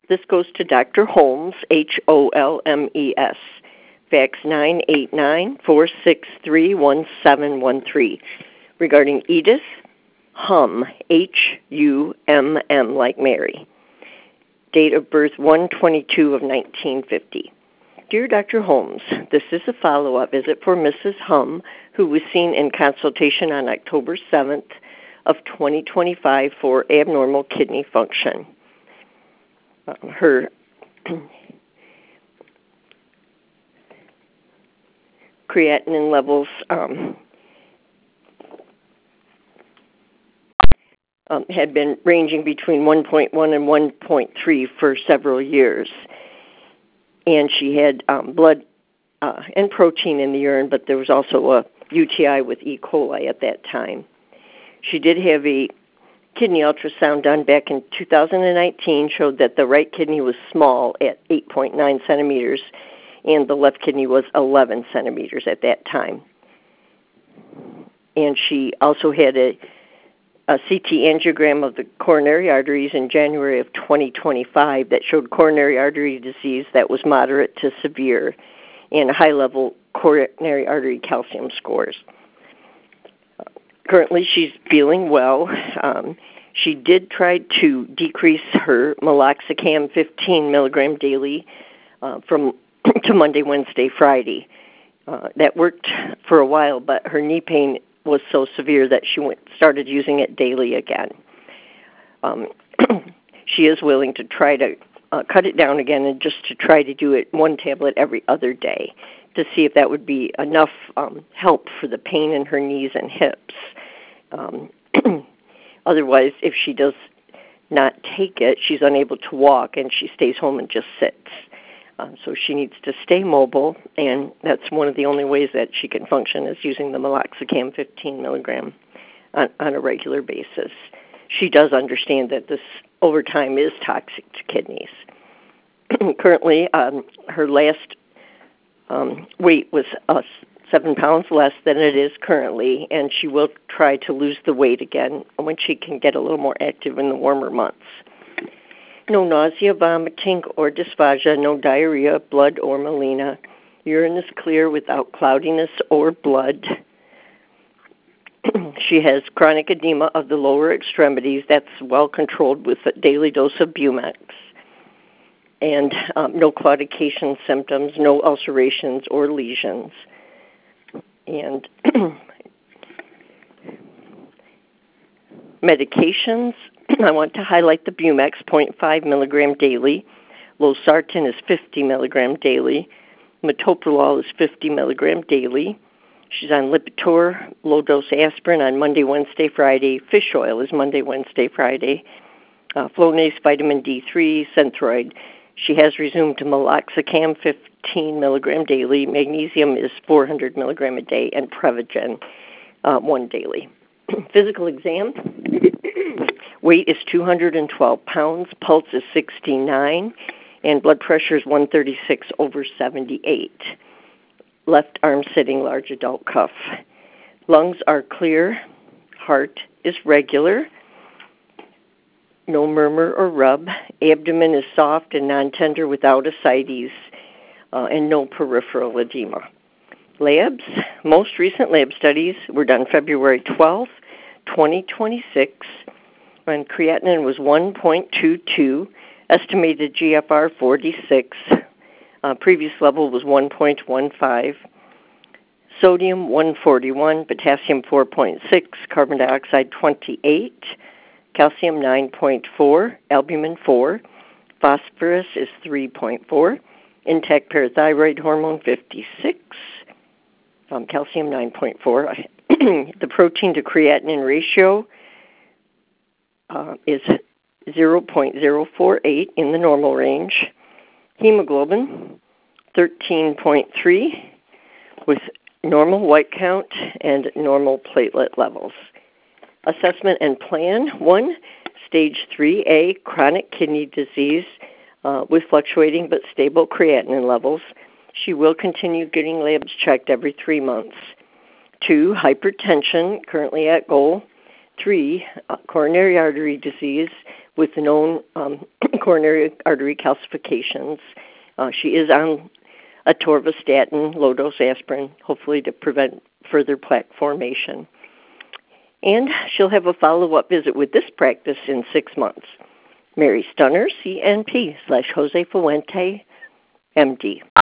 This goes to Dr. Holmes, Holmes, fax 989-463-1713, regarding Edith Humm, Humm, like Mary. Date of birth 1/22 of 1950. Dear Dr. Holmes, this is a follow-up visit for Mrs. Humm, who was seen in consultation on October 7th of 2025 for abnormal kidney function. Her creatinine levels had been ranging between 1.1 and 1.3 for several years. And she had blood and protein in the urine, but there was also a UTI with E. coli at that time. She did have a kidney ultrasound done back in 2019, showed that the right kidney was small at 8.9 centimeters, and the left kidney was 11 centimeters at that time. And she also had a CT angiogram of the coronary arteries in January of 2025 that showed coronary artery disease that was moderate to severe and high-level coronary artery calcium scores. Currently, she's feeling well. She did try to decrease her meloxicam 15 milligram daily from to Monday, Wednesday, Friday. That worked for a while, but her knee pain was so severe that she started using it daily again. She is willing to try to cut it down again and just to try to do it one tablet every other day to see if that would be enough help for the pain in her knees and hips. Otherwise, if she does not take it, she's unable to walk and she stays home and just sits. So she needs to stay mobile, and that's one of the only ways that she can function is using the meloxicam 15 milligram on a regular basis. She does understand that this over time is toxic to kidneys. Currently, her last weight was 7 pounds less than it is currently, and she will try to lose the weight again when she can get a little more active in the warmer months. No nausea, vomiting, or dysphagia, no diarrhea, blood, or melena. Urine is clear without cloudiness or blood. She has chronic edema of the lower extremities that's well controlled with a daily dose of Bumex. And no claudication symptoms, no ulcerations or lesions. And medications, I want to highlight the Bumex 0.5 milligram daily. Losartan is 50 milligram daily. Metoprolol is 50 milligram daily. She's on Lipitor, low-dose aspirin on Monday, Wednesday, Friday. Fish oil is Monday, Wednesday, Friday. Flonase, vitamin D3, Synthroid. She has resumed to meloxicam 15 milligram daily. Magnesium is 400 milligram a day, and Prevagen 1 daily. Physical exam. Weight is 212 pounds. Pulse is 69. And blood pressure is 136/78. Left arm sitting, large adult cuff. Lungs are clear. Heart is regular. No murmur or rub. Abdomen is soft and non-tender without ascites, and no peripheral edema. Labs. Most recent lab studies were done February 12th, 2026, when creatinine was 1.22, estimated GFR 46, previous level was 1.15, sodium 141, potassium 4.6, carbon dioxide 28, calcium 9.4, albumin 4, phosphorus is 3.4, intact parathyroid hormone 56, calcium 9.4. The protein to creatinine ratio is 0.048 in the normal range. Hemoglobin 13.3 with normal white count and normal platelet levels. Assessment and plan. 1, stage 3A, chronic kidney disease with fluctuating but stable creatinine levels. She will continue getting labs checked every 3 months. 2, hypertension, currently at goal. 3, coronary artery disease with known coronary artery calcifications. She is on atorvastatin, low-dose aspirin, hopefully to prevent further plaque formation. And she'll have a follow-up visit with this practice in 6 months. Mary Stunner, CNP /Jose Fuente, MD.